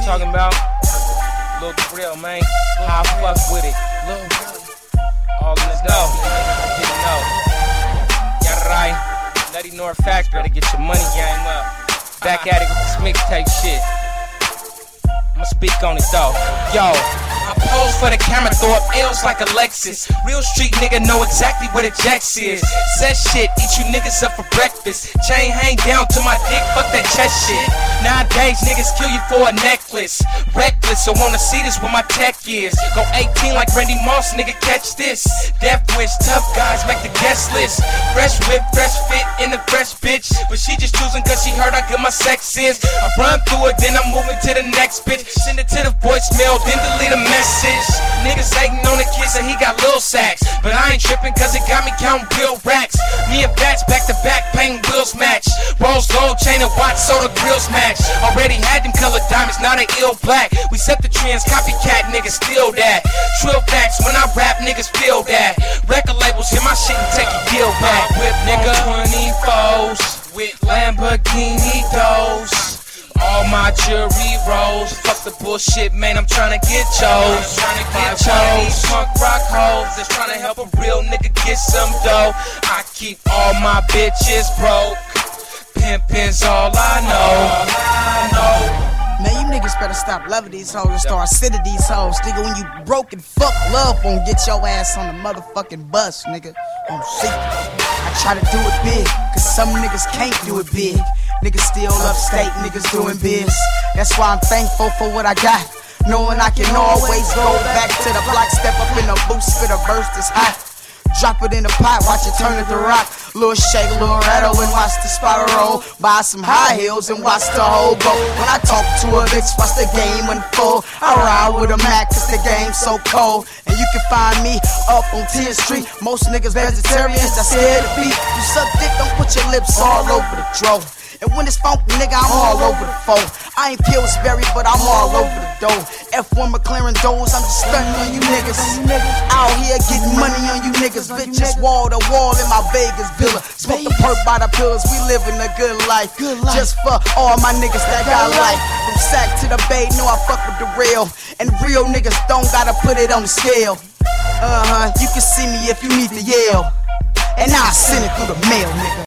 talking about? Lil Drill, man. How I fuck with it. All in the dough. Didn't know. Got it right. Nutty North Factory. Better get your money game up. Back at it with this mixtape shit. I'ma speak on it though. Yo. I pose for the camera, throw up L's like a Lexus. Real street nigga know exactly what a Jax is. Said shit, eat you niggas up for breakfast. Chain hang down to my dick, fuck that chest shit. Nowadays niggas kill you for a necklace. Reckless, so wanna see this where my tech is. Go 18 like Randy Moss, nigga catch this. Death wish, tough guys make the guest list. Fresh whip, fresh fit in the fresh bitch. But she just choosing cause she heard how good my sex is. I run through it, then I'm moving to the next bitch. Send it to the voicemail, then delete a message. Niggas hating on the kid so he got little sacks. But I ain't tripping cause it got me counting real racks. Me and Bats back to back painting wheels match. Rose gold chain and watch so the grills match. Already had them colored diamonds, now they ill black. We set the trends, copycat niggas steal that. Trill facts, when I rap niggas feel that. Record labels hear my shit and take a deal back. Whip nigga 24s with Lamborghini doors. All my jewelry rolls. Fuck the bullshit, man, I'm tryna get chose. These punk rock hoes that's tryna help a real nigga get some dough. I keep all my bitches broke. Pimpin's all I know. Man, you niggas better stop loving these hoes and start sitting these hoes. Nigga, when you broke and fuck, love won't get your ass on the motherfucking bus, nigga. On secret. I try to do it big, cause some niggas can't do it big. Niggas still upstate, niggas doing biz. That's why I'm thankful for what I got. Knowing I can always go back to the block, step up in the booth, spit a verse that's hot. Drop it in the pot, watch it turn it to rock. Little shake, little rattle, and watch the spiral roll. Buy some high heels and watch the whole go. When I talk to a bitch, watch the game unfold. I ride with a Mac cause the game's so cold. And you can find me up on 10th Street. Most niggas vegetarians, that's scared to beat. You suck dick, don't put your lips all over the throat. And when it's funky, nigga, I'm all over the phone. I ain't Pillsbury, but I'm all over the dough. F1 McLaren doors, I'm just stunting on you niggas. Out here getting money on you niggas. Bitches wall to wall in my Vegas villa. Smoke the perk by the pills, we living a good life. Just for all my niggas that got life. From Sac to the Bay, know I fuck with the real. And real niggas don't gotta put it on the scale. You can see me if you need to yell. And I'll send it through the mail, nigga.